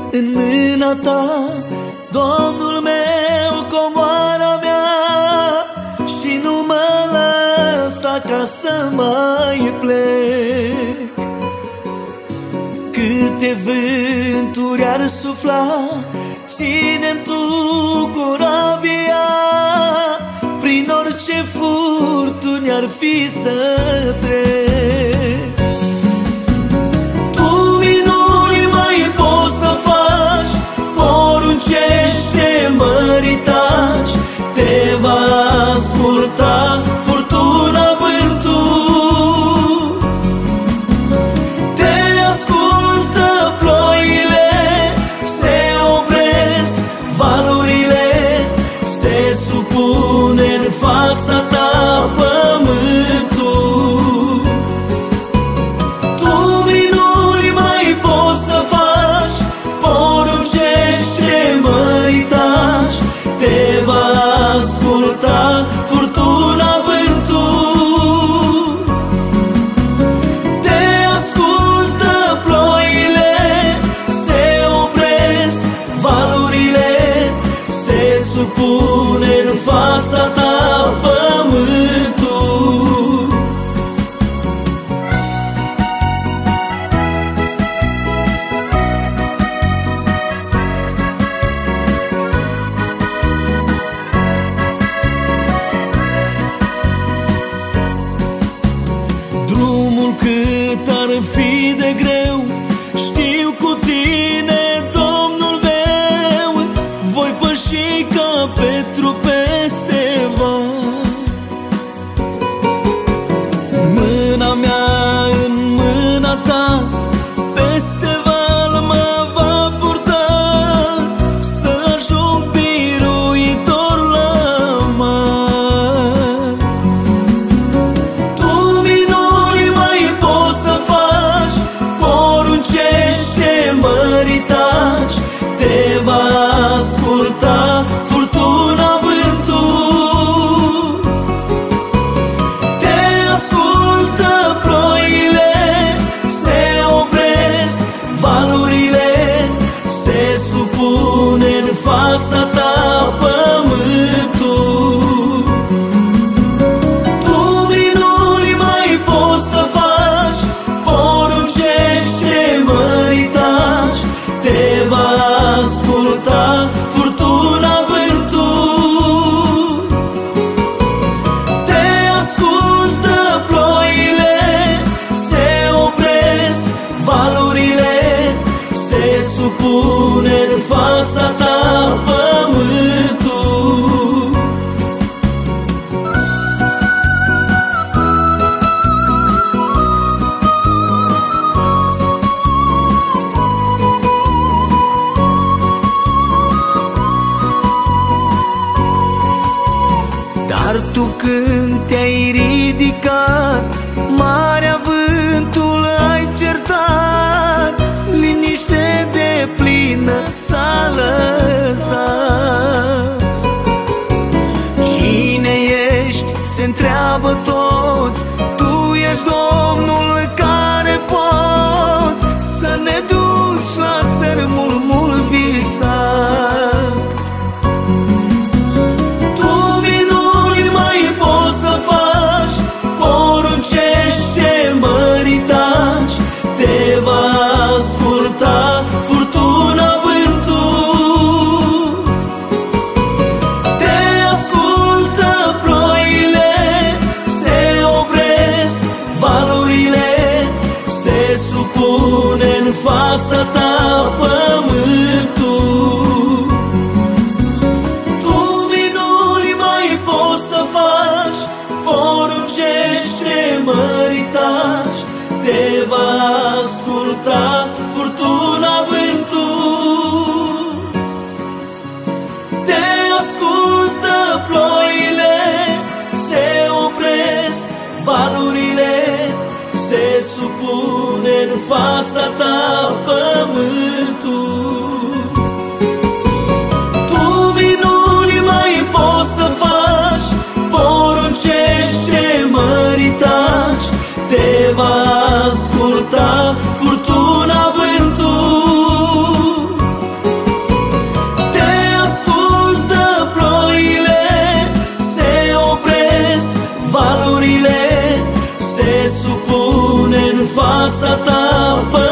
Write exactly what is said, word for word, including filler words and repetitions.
în mâna ta, Domnul meu, comoara mea, și nu mă lăsa ca să mai plec. Câte vânturi ar sufla, ține-mi tu corabia, prin orice furtuni ar fi să trec. Tu minuni mai poți să faci, poruncește măritaci, te va asculta furtuna, vântul, te ascultă ploile, se opresc valurile, se supune în fața ta pământul. Tu minuni mai poți să faci, poruncește măritaci, te va asculta furtuna, vântul, te ascultă ploile, se opresc valurile, se supune în fața ta pământul. Drumul cât ar fi de greu, știu cu tine, Domnul meu, voi păși ca Petru peste val. Mâna mea în mâna ta, peste val mă va purta, să ajung biruitor la mare. Tu minuni mai poți să faci, poruncește măritaci, te va asculta furtuna, vântul, te ascultă ploile, se opresc valurile, se supune în fața ta pământul. Tu minuni mai poți să faci, poruncește măritaci, te va asculta furtuna, vântul, te ascultă ploile, se opresc valurile, se supune în fața ta pământul. Dar tu când te-ai ridicat, marea, vântul ai certat, liniște deplină s-a lăsat. Cine ești se întreabă toți, tu ești Domnul care poți să ne duci la țărmul mult visat. Tu minuni mai poți să faci, poruncește măritaci, te va asculta furtuna, vântul, te ascultă ploile, se opresc valurile, se supune în fața ta pământul. Tu minuni mai poți să faci, poruncește măritaci, te va asculta furtuna, vântul, te ascultă ploile, se opresc valurile, se supune în fața ta pământul. Tu minuni mai poți să faci, poruncește măritaci, te va asculta furtuna, vântul, viața ta